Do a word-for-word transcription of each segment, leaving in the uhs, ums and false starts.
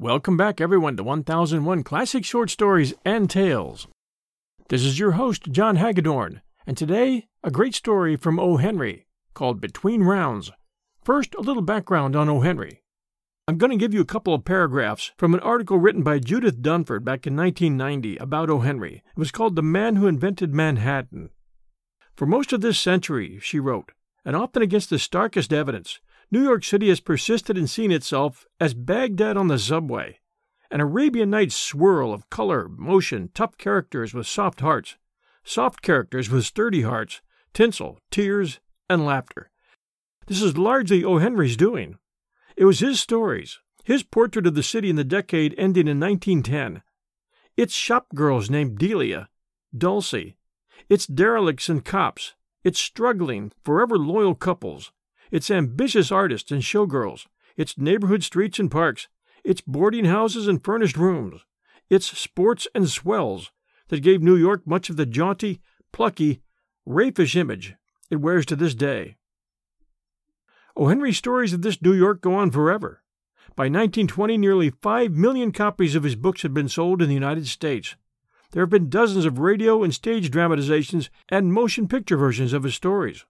Welcome back, everyone, to one thousand one Classic Short Stories and Tales. This is your host, John Hagedorn, and today, a great story from O. Henry, called Between Rounds. First, a little background on O. Henry. I'm going to give you a couple of paragraphs from an article written by Judith Dunford back in nineteen ninety about O. Henry. It was called The Man Who Invented Manhattan. For most of this century, she wrote, and often against the starkest evidence, New York City has persisted in seeing itself as Baghdad on the subway, an Arabian Nights swirl of color, motion, tough characters with soft hearts, soft characters with sturdy hearts, tinsel, tears, and laughter. This is largely O. Henry's doing. It was his stories, his portrait of the city in the decade ending in nineteen ten. Its shop girls named Delia, Dulcie, its derelicts and cops, its struggling, forever loyal couples, its ambitious artists and showgirls, its neighborhood streets and parks, its boarding houses and furnished rooms, its sports and swells that gave New York much of the jaunty, plucky, raffish image it wears to this day. O. Henry's stories of this New York go on forever. By nineteen twenty, nearly five million copies of his books had been sold in the United States. There have been dozens of radio and stage dramatizations and motion picture versions of his stories.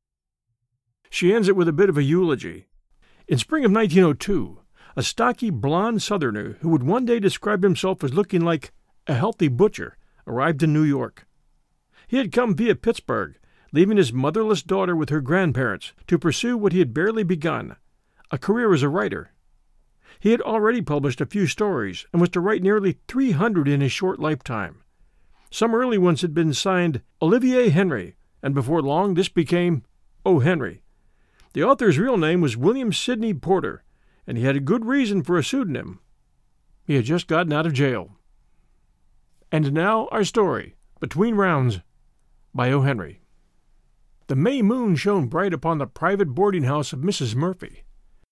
She ends it with a bit of a eulogy. In spring of nineteen oh two, a stocky, blond Southerner who would one day describe himself as looking like a healthy butcher arrived in New York. He had come via Pittsburgh, leaving his motherless daughter with her grandparents to pursue what he had barely begun, a career as a writer. He had already published a few stories and was to write nearly three hundred in his short lifetime. Some early ones had been signed Olivier Henry, and before long this became O. Henry. The author's real name was William Sidney Porter, and he had a good reason for a pseudonym. He had just gotten out of jail. And now our story, Between Rounds, by O. Henry. The May moon shone bright upon the private boarding house of Missus Murphy.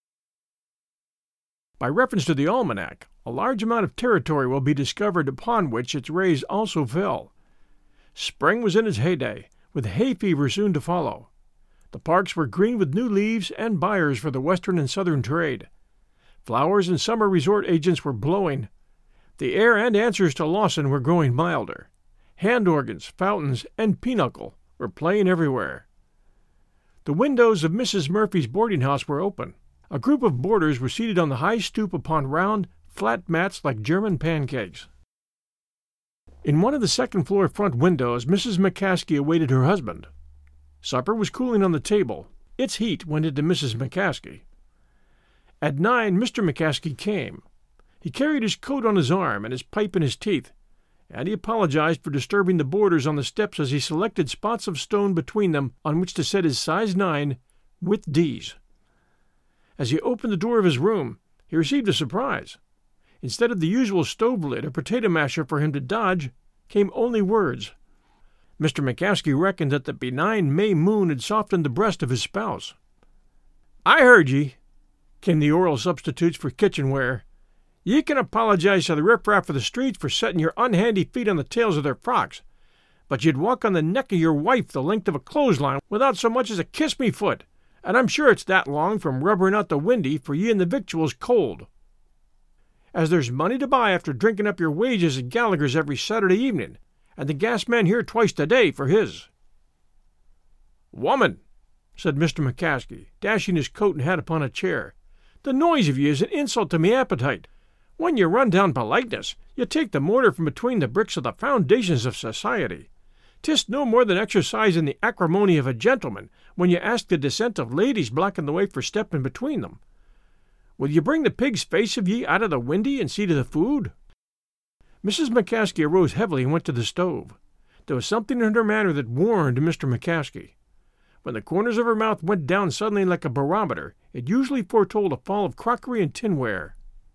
By reference to the almanac, a large amount of territory will be discovered upon which its rays also fell. Spring was in its heyday, with hay fever soon to follow. The parks were green with new leaves and buyers for the western and southern trade. Flowers and summer resort agents were blowing. The air and answers to Lawson were growing milder. Hand organs, fountains, and pinochle were playing everywhere. The windows of Missus Murphy's boarding house were open. A group of boarders were seated on the high stoop upon round, flat mats like German pancakes. In one of the second-floor front windows, Missus McCaskey awaited her husband. Supper was cooling on the table. Its heat went into Missus McCaskey. At nine, Mister McCaskey came. He carried his coat on his arm and his pipe in his teeth, and he apologized for disturbing the boarders on the steps as he selected spots of stone between them on which to set his size nine with D's. As he opened the door of his room, he received a surprise. Instead of the usual stove lid or potato masher for him to dodge, came only words. Mister McCaskey reckoned that the benign May moon had softened the breast of his spouse. "I heard ye," came the oral substitutes for kitchenware. "Ye can apologize to the riffraff of the streets for setting your unhandy feet on the tails of their frocks, but you'd walk on the neck of your wife the length of a clothesline without so much as a kiss-me-foot, and I'm sure it's that long from rubbering out the windy for ye and the victuals cold. As there's money to buy after drinking up your wages at Gallagher's every Saturday evening, and the gas man here twice a day for his." "Woman," said Mister McCaskey, dashing his coat and hat upon a chair, "the noise of ye is an insult to me appetite. When you run down politeness, you take the mortar from between the bricks of the foundations of society. 'Tis no more than exercising the acrimony of a gentleman when you ask the descent of ladies blocking the way for stepping between them. Will you bring the pig's face of ye out of the windy and see to the food?" Missus McCaskey arose heavily and went to the stove. There was something in her manner that warned Mister McCaskey. When the corners of her mouth went down suddenly like a barometer, it usually foretold a fall of crockery and tinware.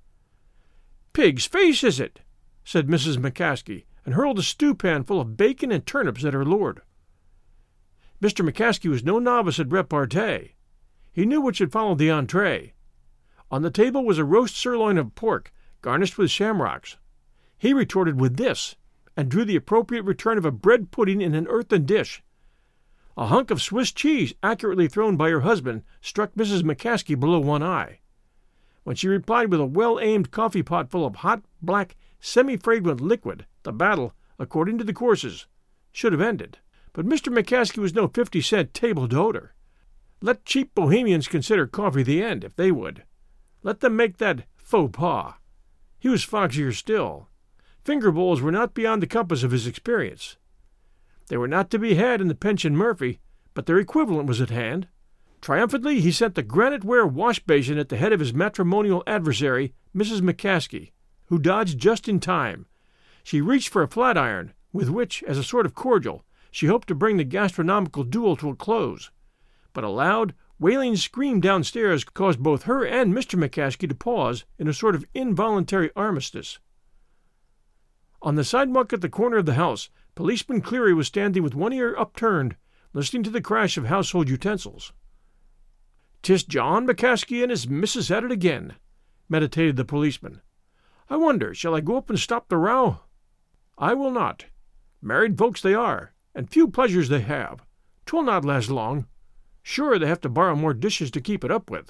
"Pig's face, is it?" said Missus McCaskey, and hurled a stewpan full of bacon and turnips at her lord. Mister McCaskey was no novice at repartee. He knew what should follow the entree. On the table was a roast sirloin of pork, garnished with shamrocks. He retorted with this, and drew the appropriate return of a bread pudding in an earthen dish. A hunk of Swiss cheese, accurately thrown by her husband, struck Missus McCaskey below one eye. When she replied with a well-aimed coffee pot full of hot, black, semi-fragrant liquid, the battle, according to the courses, should have ended. But Mister McCaskey was no fifty-cent table d'hote. Let cheap bohemians consider coffee the end, if they would. Let them make that faux pas. He was foxier still. Finger bowls were not beyond the compass of his experience. They were not to be had in the Pension Murphy, but their equivalent was at hand. Triumphantly he sent the granite-ware wash-basin at the head of his matrimonial adversary, Missus McCaskey, who dodged just in time. She reached for a flat-iron, with which, as a sort of cordial, she hoped to bring the gastronomical duel to a close. But a loud, wailing scream downstairs caused both her and Mister McCaskey to pause in a sort of involuntary armistice. On the sidewalk at the corner of the house, Policeman Cleary was standing with one ear upturned, listening to the crash of household utensils. "'Tis John McCaskey and his missus at it again," meditated the policeman. "I wonder, shall I go up and stop the row? I will not. Married folks they are, and few pleasures they have. 'Twill not last long. Sure, they have to borrow more dishes to keep it up with."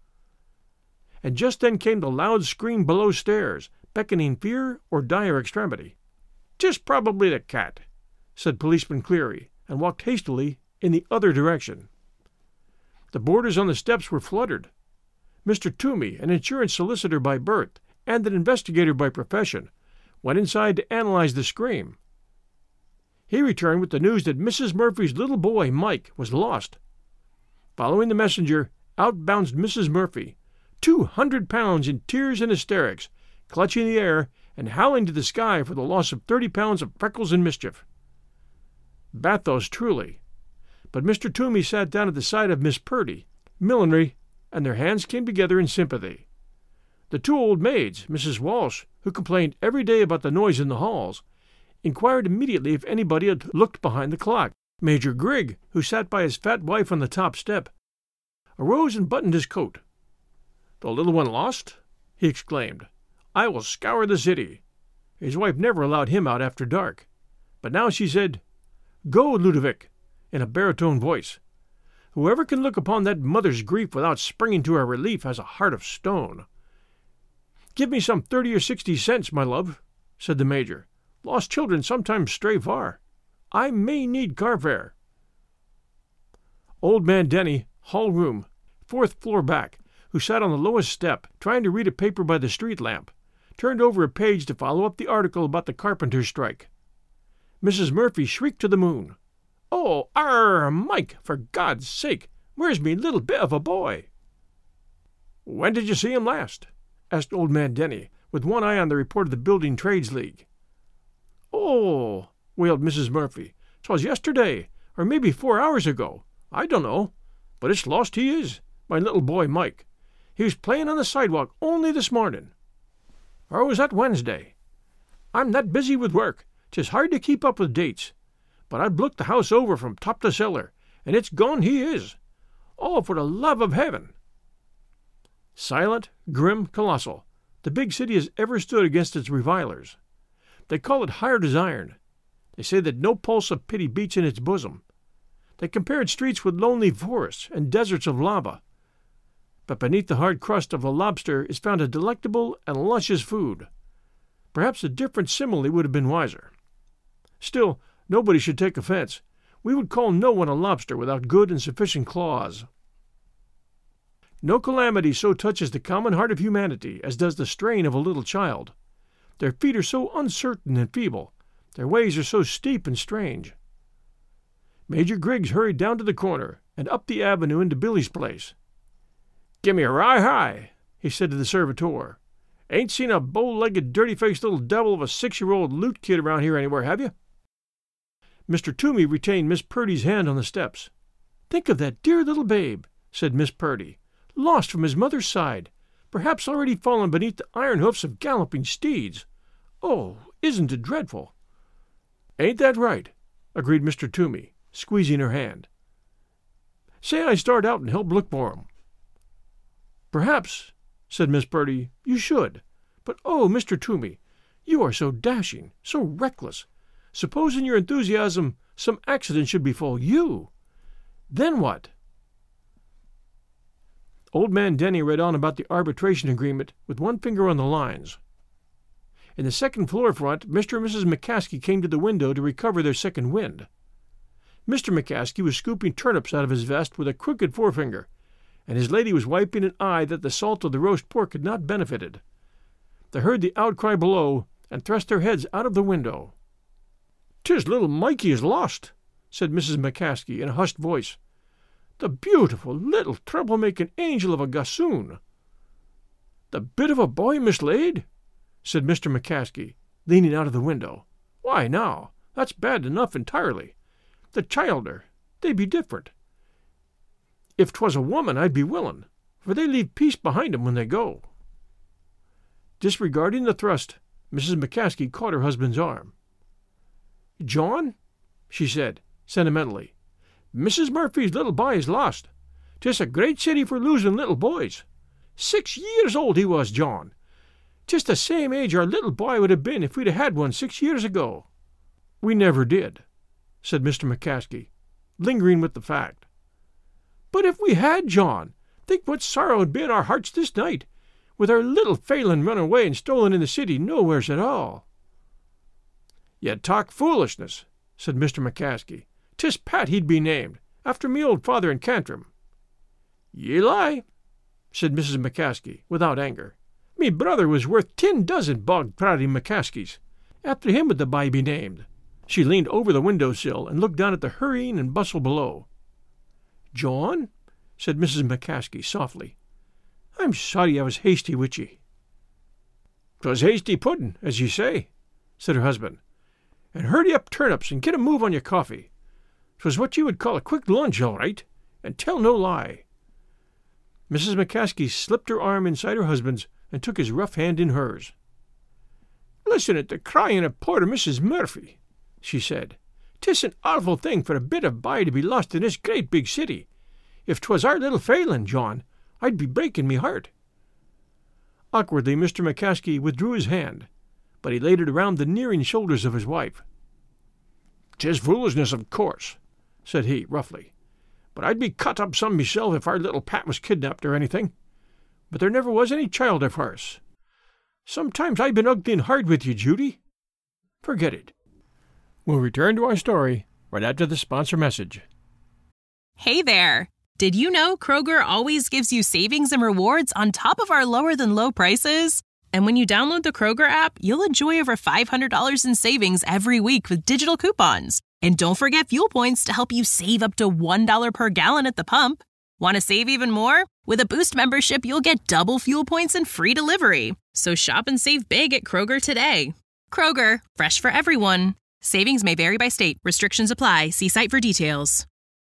And just then came the loud scream below stairs, beckoning fear or dire extremity. "'Tis probably the cat," said Policeman Cleary, and walked hastily in the other direction. The boarders on the steps were fluttered. Mister Toomey, an insurance solicitor by birth and an investigator by profession, went inside to analyze the scream. He returned with the news that Missus Murphy's little boy, Mike, was lost. Following the messenger, out bounced Missus Murphy, two hundred pounds in tears and hysterics, clutching the air and howling to the sky for the loss of thirty pounds of freckles and mischief. Bathos, truly. But Mister Toomey sat down at the side of Miss Purdy, millinery, and their hands came together in sympathy. The two old maids, Missus Walsh, who complained every day about the noise in the halls, inquired immediately if anybody had looked behind the clock. Major Grigg, who sat by his fat wife on the top step, arose and buttoned his coat. "The little one lost?" he exclaimed. "I will scour the city." His wife never allowed him out after dark. But now she said, "Go, Ludovic," in a baritone voice. "Whoever can look upon that mother's grief without springing to her relief has a heart of stone." "Give me some thirty or sixty cents, my love," said the Major. "Lost children sometimes stray far. I may need car fare." Old man Denny, hall room, fourth floor back, who sat on the lowest step, trying to read a paper by the street lamp, turned over a page to follow up the article about the carpenter's strike. Missus Murphy shrieked to the moon. "Oh, arr, Mike, for God's sake, where's me little bit of a boy?" "When did you see him last?" asked old man Denny, with one eye on the report of the Building Trades League. "Oh," wailed Missus Murphy, "'twas yesterday, or maybe four hours ago. I dunno. But it's lost he is, my little boy Mike. He was playing on the sidewalk only this morning. Or was that Wednesday? I'm that busy with work, 'tis hard to keep up with dates. But I've looked the house over from top to cellar, and it's gone he is. Oh, for the love of heaven!" Silent, grim, colossal, the big city has ever stood against its revilers. They call it hard as iron. They say that no pulse of pity beats in its bosom. They compared streets with lonely forests and deserts of lava. But beneath the hard crust of the lobster is found a delectable and luscious food. Perhaps a different simile would have been wiser. Still, nobody should take offense. We would call no one a lobster without good and sufficient claws. No calamity so touches the common heart of humanity as does the strain of a little child. Their feet are so uncertain and feeble. Their ways are so steep and strange. Major Griggs hurried down to the corner and up the avenue into Billy's place. "Give me a rye high," he said to the servitor. "Ain't seen a bow-legged, dirty-faced little devil of a six-year-old loot kid around here anywhere, have you?" Mister Toomey retained Miss Purdy's hand on the steps. "Think of that dear little babe," said Miss Purdy, "lost from his mother's side, perhaps already fallen beneath the iron hoofs of galloping steeds. Oh, isn't it dreadful?" "Ain't that right?" agreed Mister Toomey, squeezing her hand. "Say I start out and help look for 'em." "Perhaps," said Miss Purdy, "you should. But oh, Mister Toomey, you are so dashing, so reckless. Suppose in your enthusiasm some accident should befall you. Then what?" Old Man Denny read on about the arbitration agreement with one finger on the lines. In the second floor front, Mister and Missus McCaskey came to the window to recover their second wind. Mister McCaskey was scooping turnips out of his vest with a crooked forefinger, and his lady was wiping an eye that the salt of the roast pork had not benefited. They heard the outcry below and thrust their heads out of the window. "'Tis little Mikey is lost," said Missus McCaskey in a hushed voice. "The beautiful little trouble-making angel of a gossoon." "The bit of a boy mislaid?" said Mister McCaskey, leaning out of the window. "Why, now, that's bad enough entirely. The childer, they be different. If 'twas a woman, I'd be willin', for they leave peace behind 'em when they go." Disregarding the thrust, Missus McCaskey caught her husband's arm. "John," she said, sentimentally, "Missus Murphy's little boy is lost. 'Tis a great city for losing little boys. Six years old he was, John. 'Tis the same age our little boy would have been if we'd had one six years ago." "We never did," said Mister McCaskey, lingering with the fact. "But if we had, John, think what sorrow would be in our hearts this night, with our little Phelan run away and stolen in the city nowheres at all." "Ye talk foolishness," said Mister McCaskey. "'Tis Pat he'd be named, after me old father in Cantrim." "Ye lie," said Missus McCaskey, without anger. "Me brother was worth ten dozen bog-prouty McCaskeys. After him would the bye be named." She leaned over the window-sill and looked down at the hurrying and bustle below. "John," said Missus McCaskey softly, "I'm sorry I was hasty wid ye." "'Twas hasty puddin', as ye say," said her husband. "And hurry up turnips and get a move on your coffee. 'Twas what you would call a quick lunch, all right, and tell no lie." Missus McCaskey slipped her arm inside her husband's and took his rough hand in hers. "Listen at the crying of poor Missus Murphy," she said. "'Tis an awful thing for a bit of bye to be lost in this great big city. If 'twas our little Phelan, John, I'd be breaking me heart." Awkwardly Mister McCaskey withdrew his hand, but he laid it around the nearing shoulders of his wife. "'Tis foolishness, of course," said he, roughly. "But I'd be cut up some myself if our little Pat was kidnapped or anything. But there never was any child of hers. Sometimes I've been ugly and hard with you, Judy. Forget it." We'll return to our story right after the sponsor message. Hey there! Did you know Kroger always gives you savings and rewards on top of our lower-than-low prices? And when you download the Kroger app, you'll enjoy over five hundred dollars in savings every week with digital coupons. And don't forget fuel points to help you save up to one dollar per gallon at the pump. Want to save even more? With a Boost membership, you'll get double fuel points and free delivery. So shop and save big at Kroger today. Kroger, fresh for everyone. Savings may vary by state. Restrictions apply. See site for details.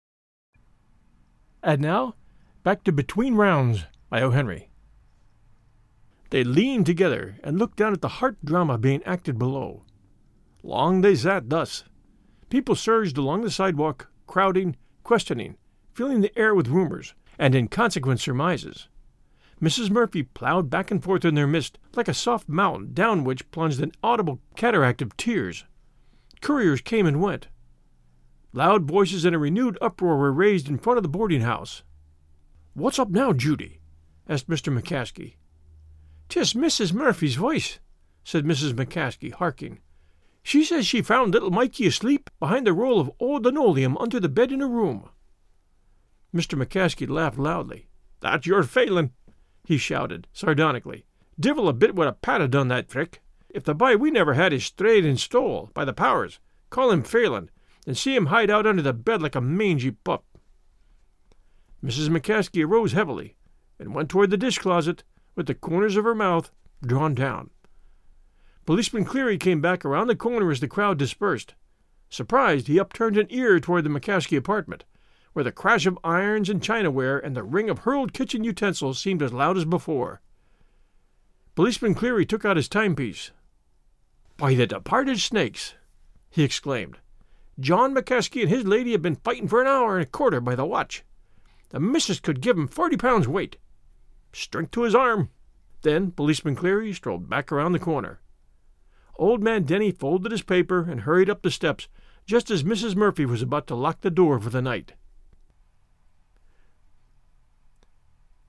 And now, back to Between Rounds by O. Henry. They leaned together and looked down at the heart drama being acted below. Long they sat thus. People surged along the sidewalk, crowding, questioning, filling the air with rumors and inconsequent surmises. Missus Murphy plowed back and forth in their midst like a soft mountain down which plunged an audible cataract of tears. Couriers came and went. Loud voices and a renewed uproar were raised in front of the boarding-house. "What's up now, Judy?" asked Mister McCaskey. "'Tis Missus Murphy's voice," said Missus McCaskey, harking. "She says she found little Mikey asleep behind a roll of old linoleum under the bed in her room." Mister McCaskey laughed loudly. "That's your Phelan," he shouted, sardonically. "Divil a bit would a Pat have done that trick. If the boy we never had is strayed and stole, by the powers, call him Phelan, and see him hide out under the bed like a mangy pup." Missus McCaskey arose heavily and went toward the dish-closet with the corners of her mouth drawn down. Policeman Cleary came back around the corner as the crowd dispersed. Surprised, he upturned an ear toward the McCaskey apartment, where the crash of irons and chinaware and the ring of hurled kitchen utensils seemed as loud as before. Policeman Cleary took out his timepiece. "By the departed snakes!" he exclaimed. "John McCaskey and his lady have been fighting for an hour and a quarter by the watch. The missus could give him forty pounds weight. Strength to his arm." Then Policeman Cleary strolled back around the corner. Old Man Denny folded his paper and hurried up the steps just as Missus Murphy was about to lock the door for the night.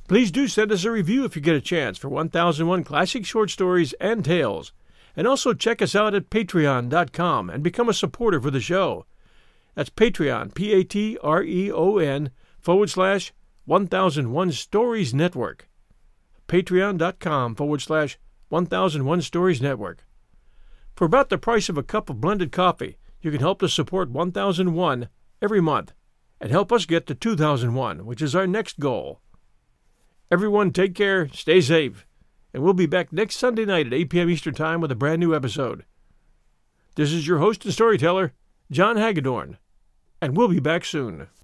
Please do send us a review if you get a chance for one thousand one Classic Short Stories and Tales. And also check us out at patreon dot com and become a supporter for the show. That's Patreon, P-A-T-R-E-O-N, forward slash 1001 Stories Network. Patreon dot com forward slash 1001 Stories Network. For about the price of a cup of blended coffee, you can help to support one thousand one every month and help us get to two thousand one, which is our next goal. Everyone take care, stay safe, and we'll be back next Sunday night at eight p.m. Eastern Time with a brand new episode. This is your host and storyteller, John Hagedorn, and we'll be back soon.